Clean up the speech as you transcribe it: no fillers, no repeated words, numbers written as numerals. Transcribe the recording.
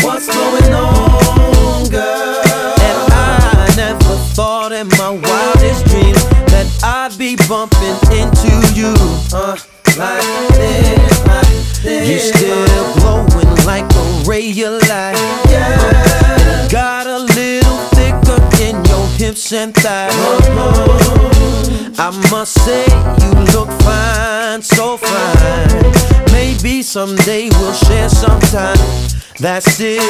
What's going on, girl? And I never thought in my wildest dreams that I'd be bumping into you. Like this. You're still glowing like a ray of light. Yeah. Got a little thicker in your hips and thighs. I must say you look fine, so fine. Maybe someday we'll share some time. That's it.